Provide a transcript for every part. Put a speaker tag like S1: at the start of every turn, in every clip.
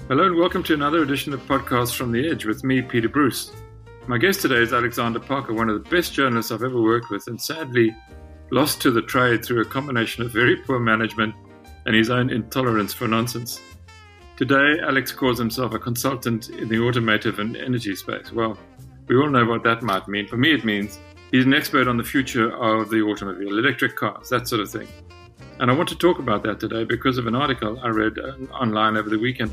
S1: Hello and welcome to another edition of Podcasts from the Edge with me, Peter Bruce. My guest today is Alexander Parker, one of the best journalists I've ever worked with and sadly lost to the trade through a combination of very poor management and his own intolerance for nonsense. Today, Alex calls himself a consultant in the automotive and energy space. Well, we all know what that might mean. For me, it means he's an expert on the future of the automobile, electric cars, that sort of thing. And I want to talk about that today because of an article I read online over the weekend.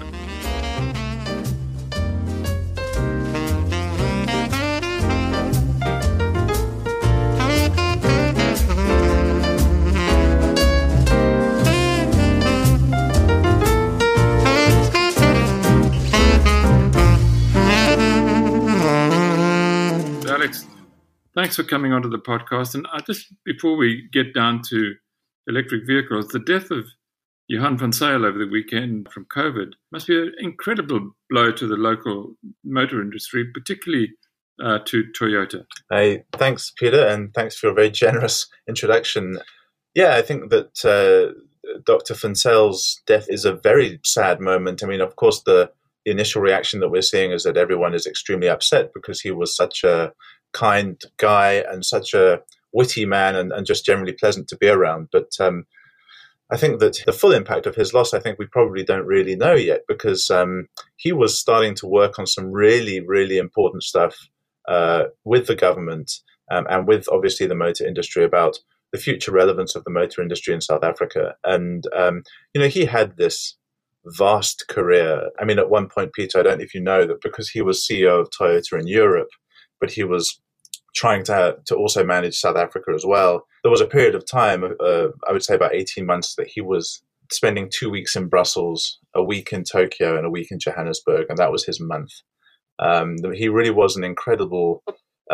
S1: Alex, thanks for coming onto the podcast. And before we get down to electric vehicles, the death of Johan van Zyl over the weekend from COVID must be an incredible blow to the local motor industry, particularly to Toyota.
S2: Hey, thanks, Peter, and thanks for your very generous introduction. Yeah, I think that Dr. van Zyl's death is a very sad moment. I mean, of course, the initial reaction that we're seeing is that everyone is extremely upset because he was such a kind guy and such a witty man and just generally pleasant to be around. But I think that the full impact of his loss, I think we probably don't really know yet, because he was starting to work on some really, really important stuff with the government and with obviously the motor industry about the future relevance of the motor industry in South Africa. And, he had this vast career. I mean, at one point, Peter, I don't know if you know that because he was CEO of Toyota in Europe, but he was trying to also manage South Africa as well. There was a period of time, I would say about 18 months, that he was spending 2 weeks in Brussels, a week in Tokyo, and a week in Johannesburg, and that was his month. He really was an incredible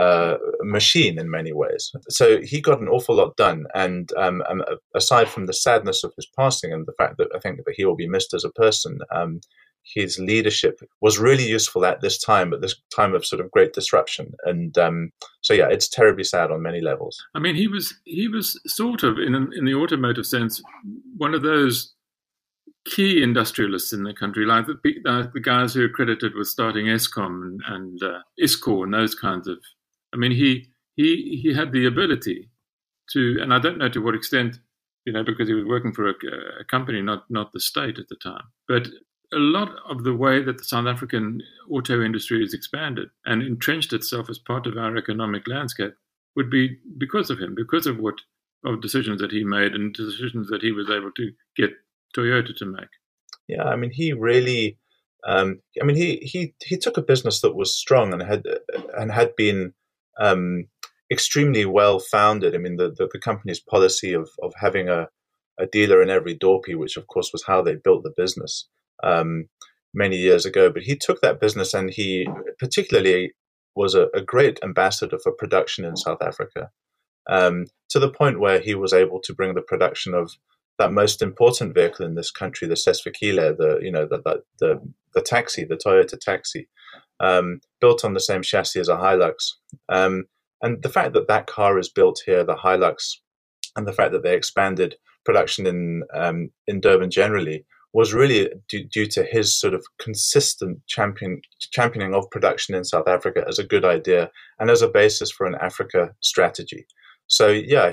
S2: machine in many ways. So he got an awful lot done. And aside from the sadness of his passing and the fact that I think that he will be missed as a person, his leadership was really useful at this time of sort of great disruption. And so, yeah, it's terribly sad on many levels.
S1: I mean, he was sort of, in the automotive sense, one of those key industrialists in the country, like the guys who are credited with starting Eskom and ISCOR and those kinds of. I mean, he had the ability to, and I don't know to what extent, because he was working for a company, not the state at the time, but a lot of the way that the South African auto industry has expanded and entrenched itself as part of our economic landscape would be because of him, because of decisions that he made and decisions that he was able to get Toyota to make.
S2: Yeah, I mean, he really, he took a business that was strong and had been extremely well founded. I mean, the company's policy of having a dealer in every Dorpy, which of course was how they built the business many years ago. But he took that business and he particularly was a great ambassador for production in South Africa, to the point where he was able to bring the production of that most important vehicle in this country, the Sesfikile, the taxi, the Toyota taxi, built on the same chassis as a Hilux. And the fact that car is built here, the Hilux, and the fact that they expanded production in Durban generally, was really due to his sort of consistent championing of production in South Africa as a good idea and as a basis for an Africa strategy. So yeah,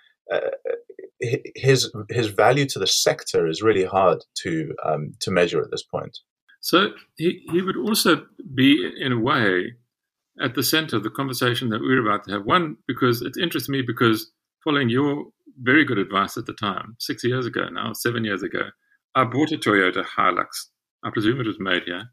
S2: his value to the sector is really hard to measure at this point.
S1: So he would also be, in a way, at the center of the conversation that we're about to have. One, because it interests me because following your very good advice at the time, 7 years ago, I bought a Toyota Hilux. I presume it was made here.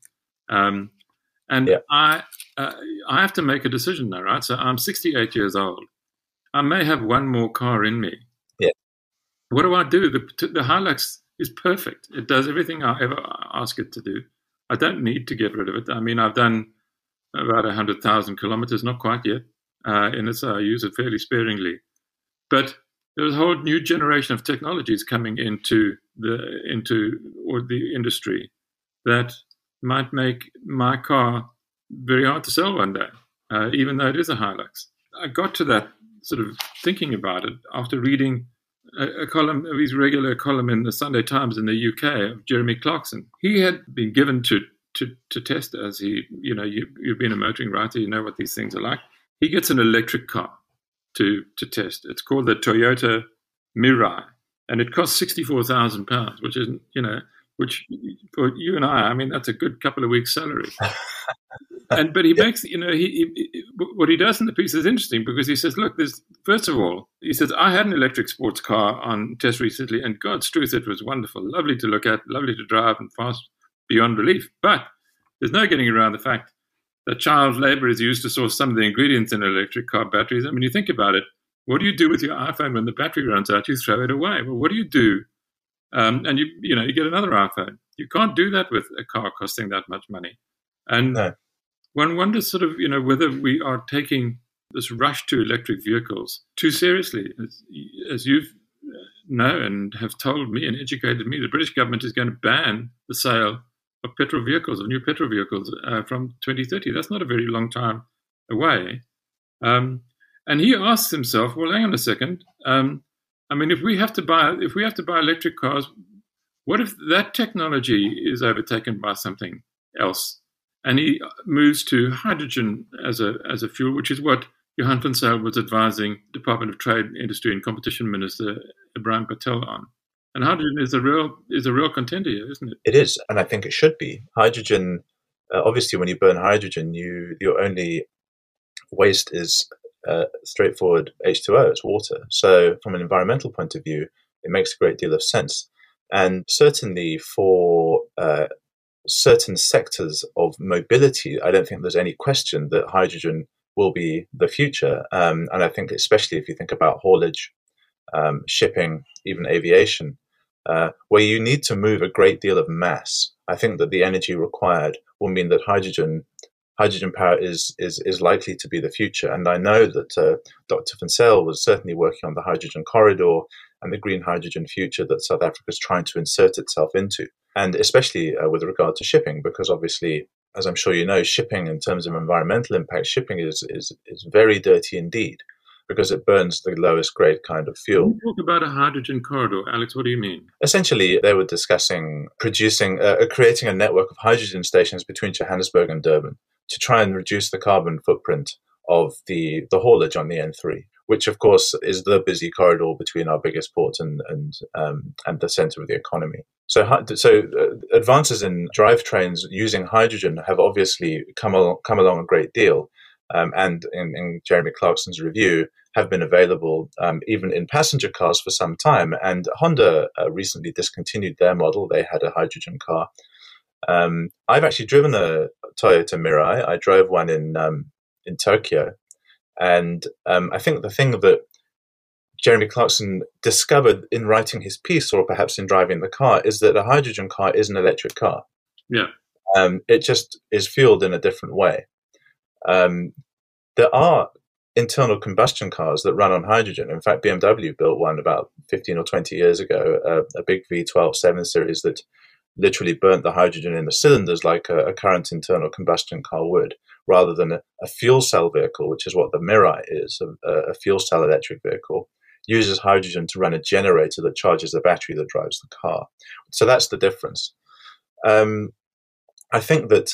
S1: I have to make a decision now, right? So I'm 68 years old. I may have one more car in me.
S2: Yeah.
S1: What do I do? The Hilux is perfect. It does everything I ever ask it to do. I don't need to get rid of it. I mean, I've done about 100,000 kilometers, not quite yet, in it, so I use it fairly sparingly. But there's a whole new generation of technologies coming into the industry that might make my car very hard to sell one day, even though it is a Hilux. I got to that sort of thinking about it after reading a column of his regular column in the Sunday Times in the UK of Jeremy Clarkson. He had been given to test, as you've been a motoring writer, you know what these things are like. He gets an electric car to test. It's called the Toyota Mirai, and it costs £64,000, which is, which for you and I mean, that's a good couple of weeks' salary. But he makes, what he does in the piece is interesting, because he says, look, first of all, he says, I had an electric sports car on test recently, and God's truth, it was wonderful, lovely to look at, lovely to drive, and fast beyond belief. But there's no getting around the fact that child labor is used to source some of the ingredients in electric car batteries. I mean, you think about it, what do you do with your iPhone when the battery runs out? You throw it away. Well, what do you do? And you get another iPhone. You can't do that with a car costing that much money. And
S2: no.
S1: One wonders sort of, whether we are taking this rush to electric vehicles too seriously. As you know and have told me and educated me, the British government is going to ban the sale of petrol vehicles, of new petrol vehicles, from 2030. That's not a very long time away. And he asks himself, well, hang on a second. If we have to buy electric cars, what if that technology is overtaken by something else? And he moves to hydrogen as a fuel, which is what Johan van Zyl was advising Department of Trade, Industry and Competition Minister Ibrahim Patel on. And hydrogen is a real contender here, isn't it?
S2: It is, and I think it should be. Hydrogen, obviously, when you burn hydrogen, your only waste is straightforward H2O, it's water. So from an environmental point of view, it makes a great deal of sense. And certainly for certain sectors of mobility, I don't think there's any question that hydrogen will be the future. And I think especially if you think about haulage, shipping, even aviation, where you need to move a great deal of mass, I think that the energy required will mean that hydrogen power is likely to be the future. And I know that Dr. van Zyl was certainly working on the hydrogen corridor and the green hydrogen future that South Africa is trying to insert itself into. And especially with regard to shipping, because obviously, as I'm sure you know, shipping in terms of environmental impact, shipping is very dirty indeed, because it burns the lowest grade kind of fuel.
S1: When you talk about a hydrogen corridor, Alex, what do you mean?
S2: Essentially, they were discussing creating a network of hydrogen stations between Johannesburg and Durban to try and reduce the carbon footprint of the haulage on the N3, which of course is the busy corridor between our biggest port and the center of the economy. So advances in drivetrains using hydrogen have obviously come along a great deal, and in Jeremy Clarkson's review have been available even in passenger cars for some time. And Honda recently discontinued their model. They had a hydrogen car. I've actually driven a Toyota Mirai. I drove one in Tokyo, and I think the thing that Jeremy Clarkson discovered in writing his piece, or perhaps in driving the car, is that a hydrogen car is an electric car.
S1: Yeah,
S2: it just is fueled in a different way. There are internal combustion cars that run on hydrogen. In fact, BMW built one about 15 or 20 years ago, a big V12 7 Series that literally burnt the hydrogen in the cylinders like a current internal combustion car would, rather than a fuel cell vehicle, which is what the Mirai is. A fuel cell electric vehicle uses hydrogen to run a generator that charges the battery that drives the car. So that's the difference. I think that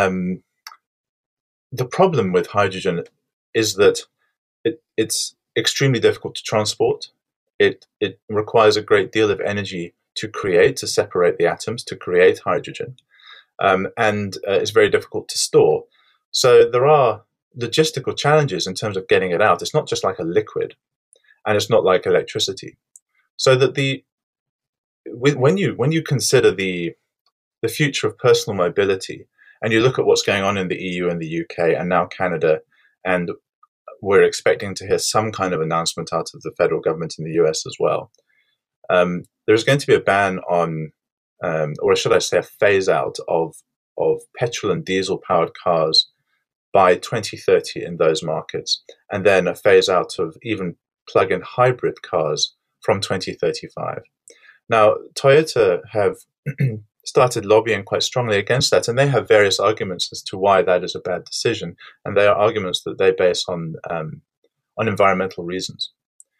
S2: the problem with hydrogen is that it's extremely difficult to transport. It requires a great deal of energy to separate the atoms, to create hydrogen. And it's very difficult to store. So there are logistical challenges in terms of getting it out. It's not just like a liquid, and it's not like electricity. So that when you consider the future of personal mobility, and you look at what's going on in the EU and the UK and now Canada, and we're expecting to hear some kind of announcement out of the federal government in the US as well. There's going to be a ban on, or should I say a phase out of petrol and diesel powered cars by 2030 in those markets, and then a phase out of even plug-in hybrid cars from 2035. Now, Toyota have started lobbying quite strongly against that, and they have various arguments as to why that is a bad decision, and they are arguments that they base on environmental reasons.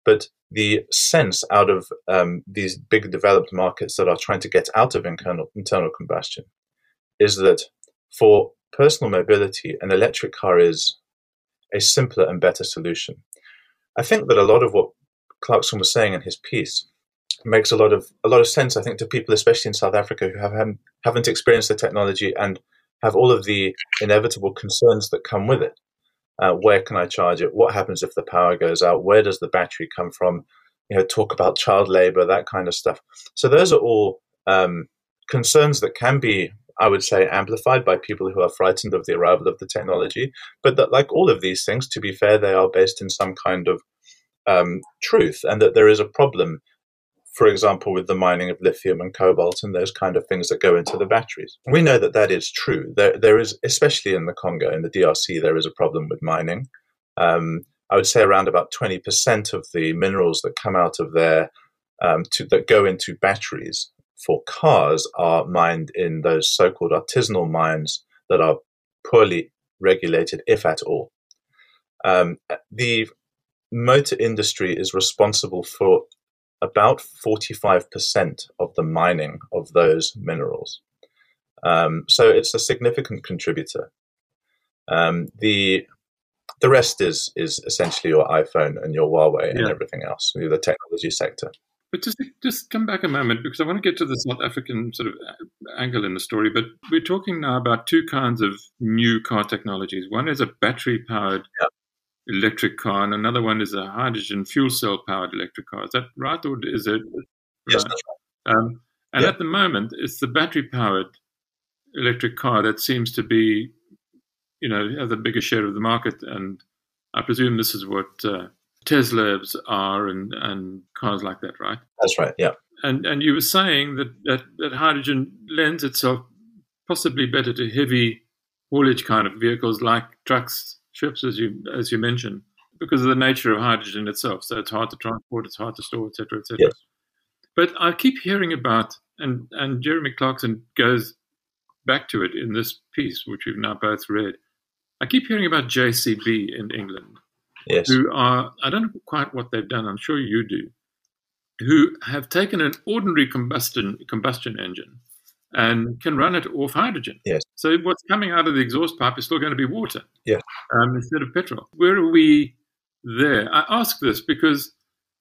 S2: But the sense out of these big developed markets that are trying to get out of internal combustion is that for personal mobility, an electric car is a simpler and better solution. I think that a lot of what Clarkson was saying in his piece makes a lot of sense, I think, to people, especially in South Africa, who haven't experienced the technology and have all of the inevitable concerns that come with it. Where can I charge it? What happens if the power goes out? Where does the battery come from? Talk about child labor, that kind of stuff. So those are all concerns that can be, I would say, amplified by people who are frightened of the arrival of the technology. But that, like all of these things, to be fair, they are based in some kind of truth, and that there is a problem, for example, with the mining of lithium and cobalt and those kind of things that go into the batteries. We know that that is true. There is, especially in the Congo, in the DRC, there is a problem with mining. I would say around about 20% of the minerals that come out of there that go into batteries for cars are mined in those so-called artisanal mines that are poorly regulated, if at all. The motor industry is responsible for about 45% of the mining of those minerals. So it's a significant contributor. The rest is essentially your iPhone and your Huawei and everything else, the technology sector.
S1: But just come back a moment, because I want to get to the South African sort of angle in the story. But we're talking now about two kinds of new car technologies. One is a battery-powered electric car, and another one is a hydrogen fuel cell-powered electric car. Is that right, or is it?
S2: Yes, that's right.
S1: And at the moment, it's the battery-powered electric car that seems to be, have the biggest share of the market. And I presume this is what Teslas are and cars like that, right?
S2: That's right, yeah.
S1: And you were saying that hydrogen lends itself possibly better to heavy haulage kind of vehicles like trucks, ships, as you mentioned, because of the nature of hydrogen itself. So it's hard to transport, it's hard to store, et cetera, et cetera.
S2: Yes.
S1: But I keep hearing about, and Jeremy Clarkson goes back to it in this piece, which we've now both read. I keep hearing about JCB in England,
S2: yes,
S1: who are, I don't know quite what they've done, I'm sure you do, who have taken an ordinary combustion engine and can run it off hydrogen.
S2: Yes.
S1: So what's coming out of the exhaust pipe is still going to be water,
S2: yeah,
S1: instead of petrol. Where are we there? I ask this because,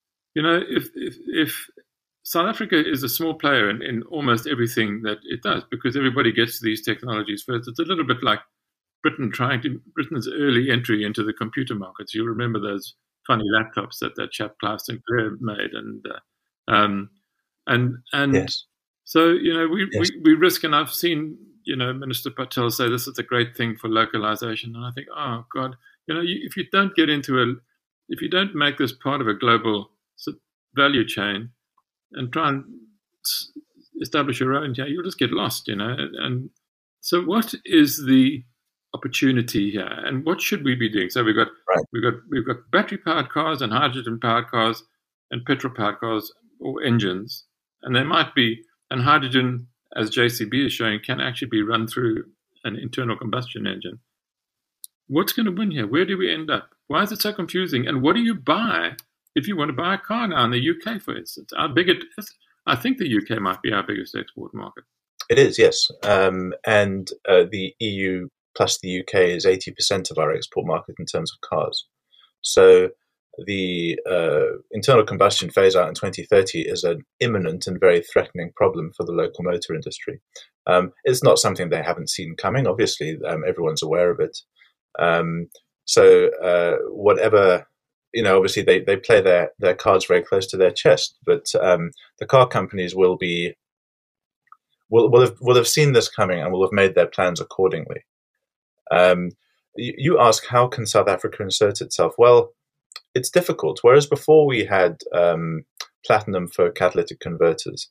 S1: if South Africa is a small player in almost everything that it does, because everybody gets these technologies first. It's a little bit like Britain's early entry into the computer markets. You'll remember those funny laptops that chap Clive Sinclair made, and
S2: yes.
S1: So we risk, and I've seen Minister Patel say this is a great thing for localization, and I think, oh God, if you don't make this part of a global value chain and try and establish your own, you'll just get lost, And so, what is the opportunity here, and what should we be doing? So we've got battery powered cars and hydrogen powered cars and petrol powered cars or engines, and they might be, and hydrogen, as JCB is showing, can actually be run through an internal combustion engine. What's going to win here? Where do we end up? Why is it so confusing? And what do you buy if you want to buy a car now in the UK, for instance? How big it is? I think the UK might be our biggest export market.
S2: It is, yes, and the EU plus the UK is 80% of our export market in terms of cars. So the internal combustion phase out in 2030 is an imminent and very threatening problem for the local motor industry. It's not something they haven't seen coming. Obviously, everyone's aware of it. So whatever, obviously they play their cards very close to their chest. But the car companies will have seen this coming and will have made their plans accordingly. You ask, how can South Africa insert itself? Well, it's difficult. Whereas before we had platinum for catalytic converters,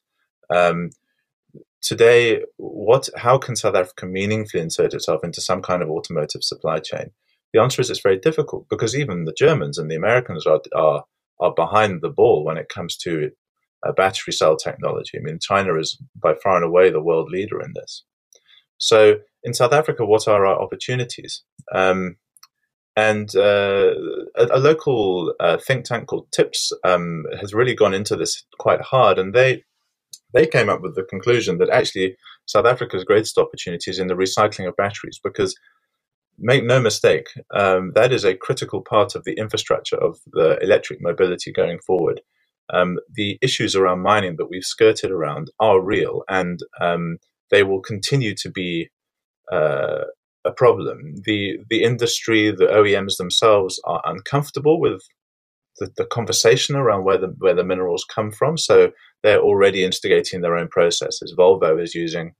S2: today, how can South Africa meaningfully insert itself into some kind of automotive supply chain? The answer is it's very difficult, because even the Germans and the Americans are behind the ball when it comes to battery cell technology. I mean, China is by far and away the world leader in this. So in South Africa, what are our opportunities? And a local think tank called TIPS has really gone into this quite hard, and they came up with the conclusion that actually South Africa's greatest opportunity is in the recycling of batteries, because make no mistake, that is a critical part of the infrastructure of the electric mobility going forward. The issues around mining that we've skirted around are real, and they will continue to be a problem. The industry, the OEMs themselves are uncomfortable with the conversation around where the minerals come from, so they're already instigating their own processes. Volvo is using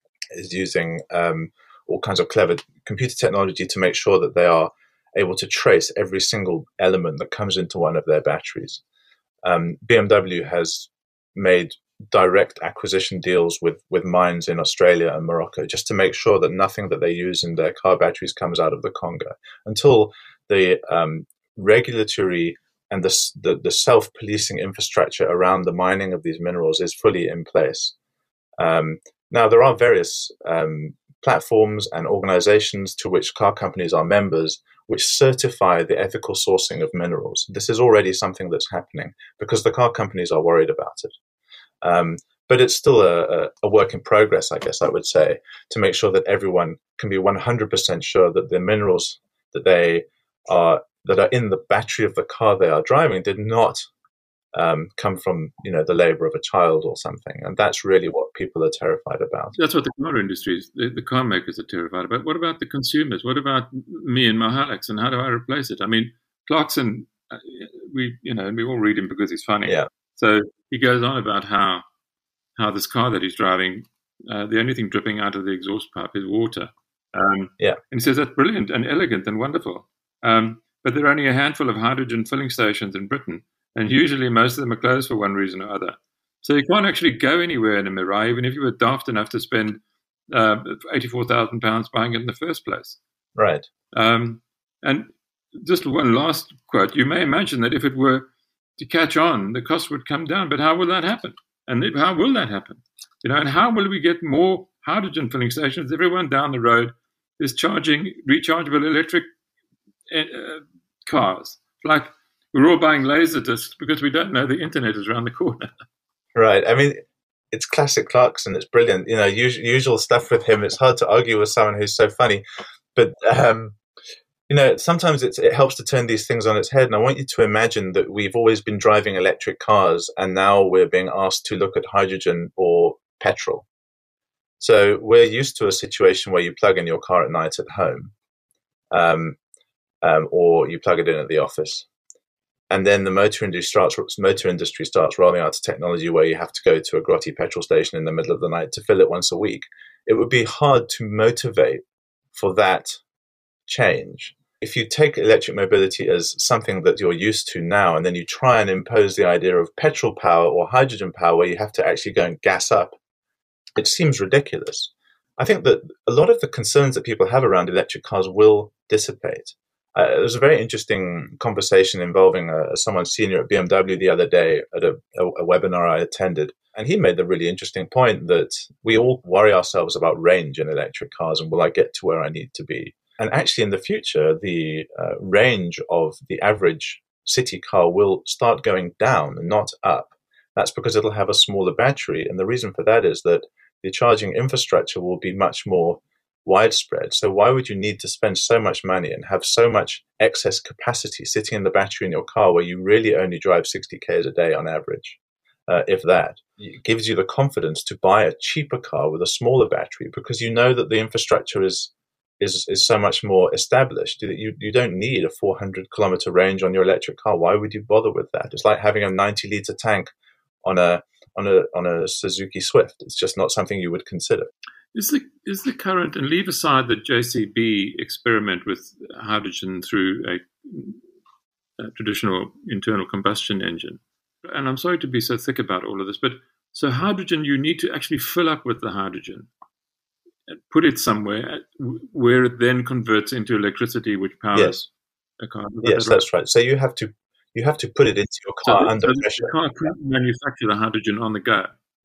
S2: all kinds of clever computer technology to make sure that they are able to trace every single element that comes into one of their batteries. BMW has made direct acquisition deals with mines in Australia and Morocco, just to make sure that nothing that they use in their car batteries comes out of the Congo, until the regulatory and the self-policing infrastructure around the mining of these minerals is fully in place. Now, there are various platforms and organizations to which car companies are members, which certify the ethical sourcing of minerals. This is already something that's happening because the car companies are worried about it. But it's still a work in progress, I guess I would say, to make sure that everyone can be 100% sure that the minerals that are in the battery of the car they are driving did not come from the labor of a child or something. And that's really what people are terrified about.
S1: That's what the car industry is. The car makers are terrified about. What about the consumers? What about me and my Hilux, and how do I replace it? I mean, Clarkson, we all read him because he's funny.
S2: Yeah.
S1: So he goes on about how this car that he's driving, the only thing dripping out of the exhaust pipe is water. And he says that's brilliant and elegant and wonderful. But there are only a handful of hydrogen filling stations in Britain, and usually most of them are closed for one reason or other. So you can't actually go anywhere in a Mirai, even if you were daft enough to spend £84,000 buying it in the first place.
S2: Right.
S1: And just one last quote. You may imagine that if it were to catch on, the cost would come down. But how will that happen? And how will that happen? And how will we get more hydrogen filling stations? Everyone down the road is charging rechargeable electric cars. Like we're all buying Laserdiscs because we don't know the internet is around the corner.
S2: Right. I mean, it's classic Clarkson. It's brilliant. Usual stuff with him. It's hard to argue with someone who's so funny. But sometimes it helps to turn these things on its head. And I want you to imagine that we've always been driving electric cars, and now we're being asked to look at hydrogen or petrol. So we're used to a situation where you plug in your car at night at home, or you plug it in at the office. And then the motor industry starts rolling out a technology where you have to go to a grotty petrol station in the middle of the night to fill it once a week. It would be hard to motivate for that change. If you take electric mobility as something that you're used to now, and then you try and impose the idea of petrol power or hydrogen power where you have to actually go and gas up, it seems ridiculous. I think that a lot of the concerns that people have around electric cars will dissipate. There was a very interesting conversation involving someone senior at BMW the other day at a webinar I attended. And he made the really interesting point that we all worry ourselves about range in electric cars and will I get to where I need to be? And actually in the future, the range of the average city car will start going down and not up. That's because it'll have a smaller battery. And the reason for that is that the charging infrastructure will be much more widespread. So why would you need to spend so much money and have so much excess capacity sitting in the battery in your car where you really only drive 60 k's a day on average, if that? It gives you the confidence to buy a cheaper car with a smaller battery because you know that the infrastructure is so much more established. You don't need a 400-kilometer range on your electric car. Why would you bother with that? It's like having a 90-liter tank on a Suzuki Swift. It's just not something you would consider.
S1: Is the current, and leave aside the JCB experiment with hydrogen through a traditional internal combustion engine, and I'm sorry to be so thick about all of this, but so hydrogen, you need to actually fill up with the hydrogen, put it somewhere where it then converts into electricity, which powers a car.
S2: Yes, that's right. So you have to put it into your car under pressure.
S1: You can't manufacture the hydrogen on the go.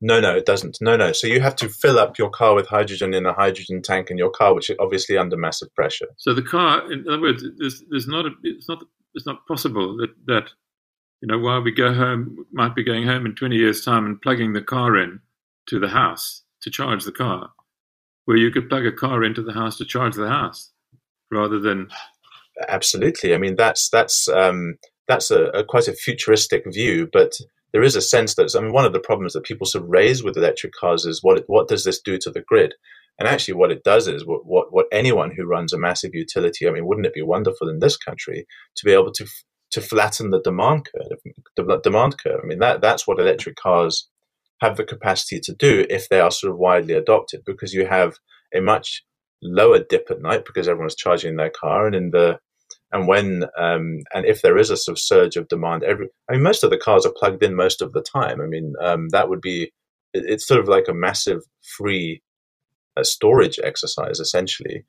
S2: No, it doesn't. No. So you have to fill up your car with hydrogen in a hydrogen tank in your car, which is obviously under massive pressure.
S1: So the car, in other words, it's not possible that while we go home, might be going home in 20 years' time and plugging the car in to the house to charge the car, where you could plug a car into the house to charge the house, rather than.
S2: Absolutely. I mean, that's a quite a futuristic view, but there is a sense that, I mean, one of the problems that people sort of raise with electric cars is what does this do to the grid? And actually, what it does is what anyone who runs a massive utility. I mean, wouldn't it be wonderful in this country to be able to flatten the demand curve? I mean, that's what electric cars have the capacity to do if they are sort of widely adopted, because you have a much lower dip at night because everyone's charging their car, and if there is a sort of surge of demand, most of the cars are plugged in most of the time. I mean, that would be, it's sort of like a massive free storage exercise, essentially.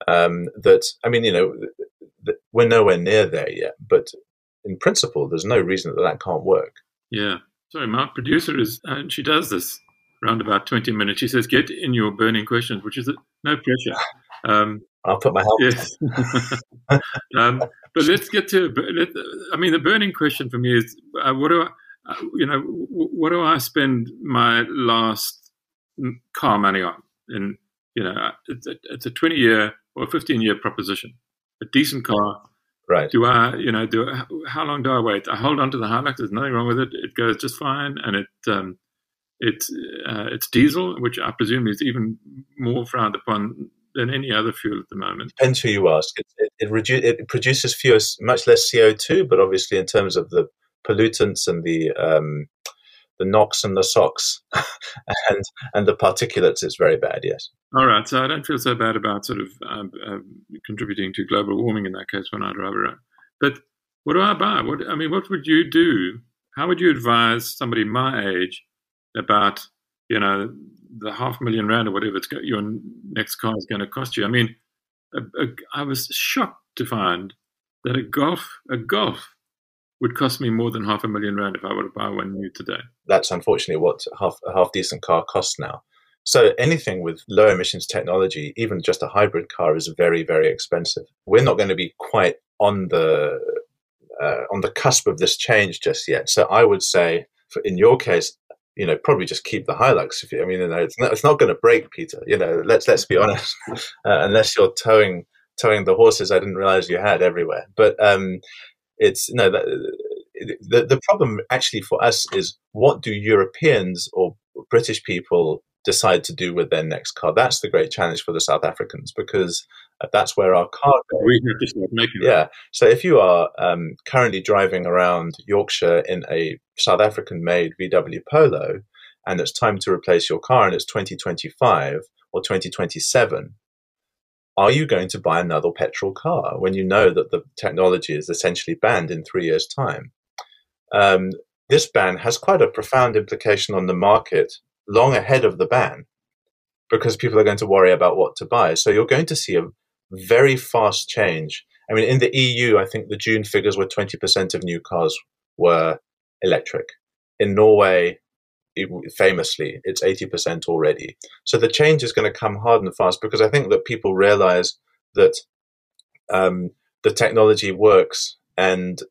S2: We're nowhere near there yet, but in principle, there's no reason that can't work.
S1: Yeah. Sorry, my producer she does this around about 20 minutes. She says, get in your burning questions, which is no pressure.
S2: I'll put my help.
S1: Yes. But let's get to. The burning question for me is, what do I spend my last car money on? And it's a 20-year or 15-year proposition. A decent car.
S2: Right.
S1: How long do I wait? I hold on to the Hilux. There's nothing wrong with it. It goes just fine, and it's diesel, which I presume is even more frowned upon than any other fuel at the moment.
S2: Depends who you ask. It produces much less CO2, but obviously in terms of the pollutants and the NOx and the SOx and the particulates, it's very bad. Yes.
S1: All right. So I don't feel so bad about sort of contributing to global warming in that case when I drive around. But what do I buy? What would you do? How would you advise somebody my age about the R500,000 or whatever your next car is going to cost you? I mean, I was shocked to find that a Golf would cost me more than R500,000 if I were to buy one new today.
S2: That's unfortunately what a half decent car costs now. So anything with low emissions technology, even just a hybrid car, is very, very expensive. We're not going to be quite on the cusp of this change just yet. So I would say, in your case, probably just keep the Hilux. It's not going to break, Peter. Let's be honest. Unless you're towing the horses I didn't realize you had everywhere. But the problem actually for us is, what do Europeans or British people decide to do with their next car? That's the great challenge for the South Africans, because that's where our car goes.
S1: We have to start making it.
S2: Yeah. So if you are currently driving around Yorkshire in a South African-made VW Polo, and it's time to replace your car, and it's 2025 or 2027, are you going to buy another petrol car when you know that the technology is essentially banned in 3 years' time? This ban has quite a profound implication on the market long ahead of the ban, because people are going to worry about what to buy. So you're going to see a very fast change. I mean, in the EU, I think the June figures were 20% of new cars were electric. In Norway, famously, it's 80% already. So the change is going to come hard and fast, because I think that people realize that the technology works, and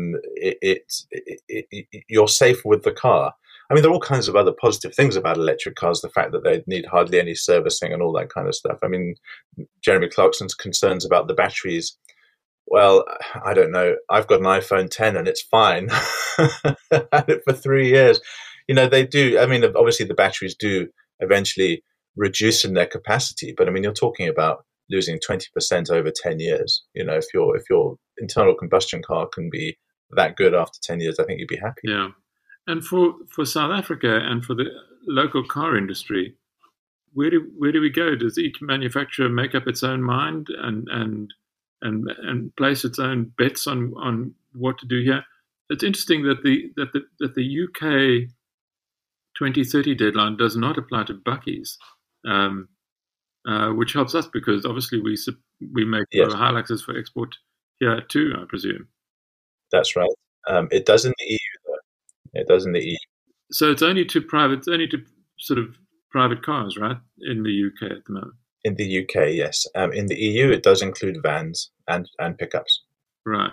S2: you're safe with the car. I mean, there are all kinds of other positive things about electric cars, the fact that they need hardly any servicing and all that kind of stuff. I mean, Jeremy Clarkson's concerns about the batteries, well, I don't know. I've got an iPhone 10 and it's fine. I've had it for 3 years. They do. I mean, obviously the batteries do eventually reduce in their capacity, but I mean, you're talking about losing 20% over 10 years. If your internal combustion car can be that good after 10 years, I think you'd be happy.
S1: Yeah. And for South Africa and for the local car industry, where do we go? Does each manufacturer make up its own mind and place its own bets on what to do here? It's interesting that the UK 2030 deadline does not apply to Buckies, which helps us, because obviously we make Hiluxes for export here too, I presume.
S2: That's right. It does in the EU, though. It does in the EU.
S1: So it's only to sort of private cars, right, in the UK at the moment.
S2: In the UK, yes. In the EU, it does include vans and pickups.
S1: Right.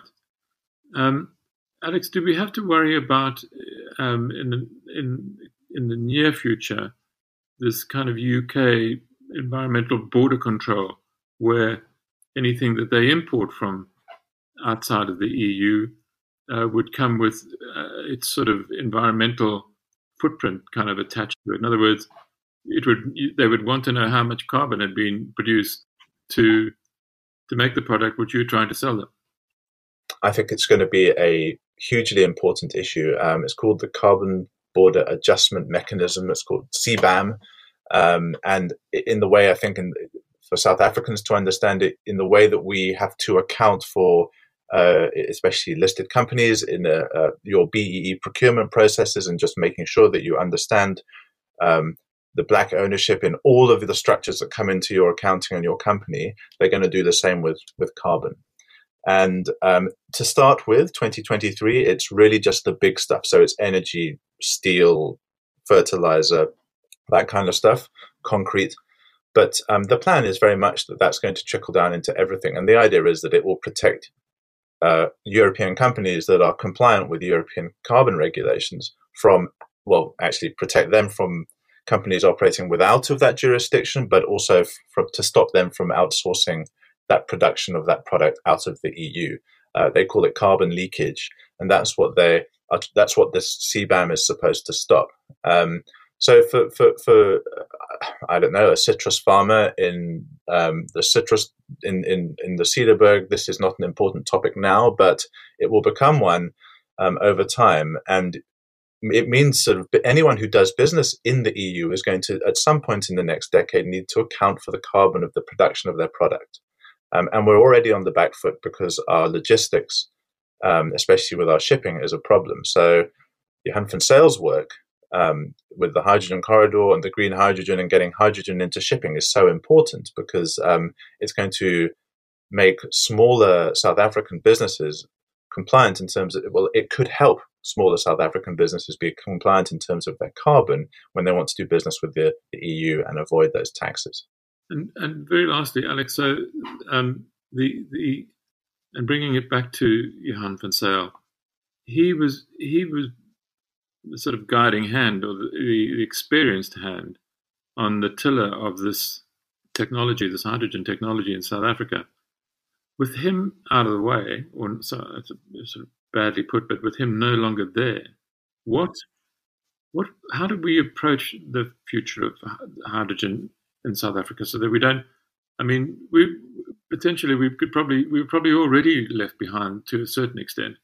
S1: Alex, do we have to worry about in the near future this kind of UK environmental border control, where anything that they import from outside of the EU would come with its sort of environmental footprint kind of attached to it? In other words, they would want to know how much carbon had been produced to make the product which you're trying to sell them.
S2: I think it's going to be a hugely important issue. It's called the Carbon Border Adjustment Mechanism. It's called CBAM. And in the way, I think, for South Africans to understand it, in the way that we have to account for, especially listed companies, in your BEE procurement processes, and just making sure that you understand the black ownership in all of the structures that come into your accounting and your company, they're going to do the same with carbon. And to start with, 2023, it's really just the big stuff. So it's energy, steel, fertilizer, that kind of stuff, concrete. But the plan is very much that that's going to trickle down into everything. And the idea is that it will protect European companies that are compliant with European carbon regulations actually protect them from companies operating without of that jurisdiction, but also to stop them from outsourcing that production of that product out of the EU. They call it carbon leakage, and that's what this CBAM is supposed to stop. So for I don't know, a citrus farmer in the Cederberg, this is not an important topic now, but it will become one over time. And it means sort of anyone who does business in the EU is going to, at some point in the next decade, need to account for the carbon of the production of their product. And we're already on the back foot because our logistics, especially with our shipping, is a problem. So Johan van Zyl work with the hydrogen corridor and the green hydrogen and getting hydrogen into shipping is so important because it's going to make smaller South African businesses compliant in terms of, it could help smaller South African businesses be compliant in terms of their carbon when they want to do business with the EU and avoid those taxes.
S1: And very lastly, Alex, so and bringing it back to Johan van Zyl, he was the sort of guiding hand, or the experienced hand, on the tiller of this technology, this hydrogen technology in South Africa. With him out of the way, or so it's sort of badly put, but with him no longer there, how do we approach the future of hydrogen in South Africa so that we don't? I mean, we're probably already left behind to a certain extent.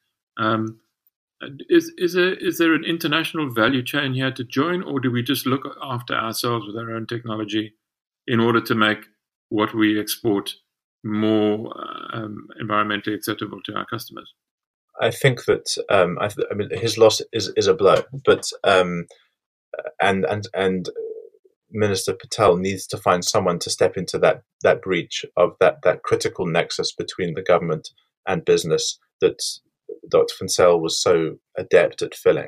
S1: Is there an international value chain here to join, or do we just look after ourselves with our own technology in order to make what we export more environmentally acceptable to our customers?
S2: I think that I mean his loss is a blow, but and Minister Patel needs to find someone to step into that breach of that critical nexus between the government and business that Dr. van Zyl was so adept at filling.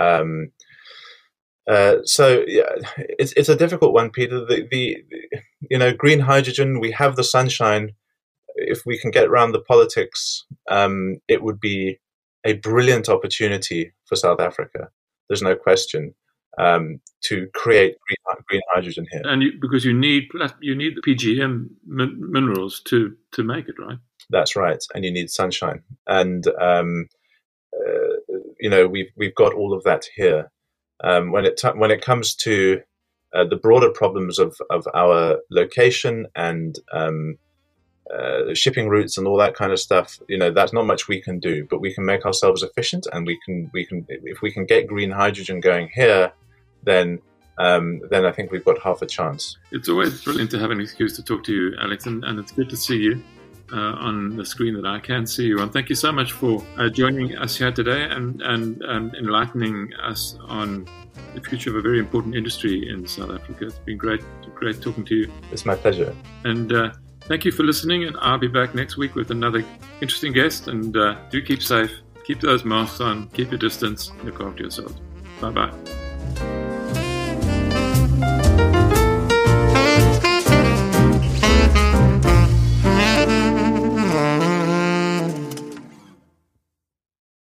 S2: So yeah, it's a difficult one, Peter. The green hydrogen, we have the sunshine. If we can get around the politics, it would be a brilliant opportunity for South Africa. There's no question to create green hydrogen here.
S1: And because you need the PGM minerals to make it, right?
S2: That's right, and you need sunshine, and we've got all of that here. When it comes to the broader problems of our location and shipping routes and all that kind of stuff, that's not much we can do, but we can make ourselves efficient, and we can if we can get green hydrogen going here, then I think we've got half a chance.
S1: It's always brilliant to have an excuse to talk to you, Alex, and it's good to see you on the screen that I can see you on. Thank you so much for joining us here today and enlightening us on the future of a very important industry in South Africa. It's been great talking to you.
S2: It's my pleasure.
S1: And thank you for listening, and I'll be back next week with another interesting guest. And do keep safe, keep those masks on, keep your distance, look after yourselves. Bye-bye.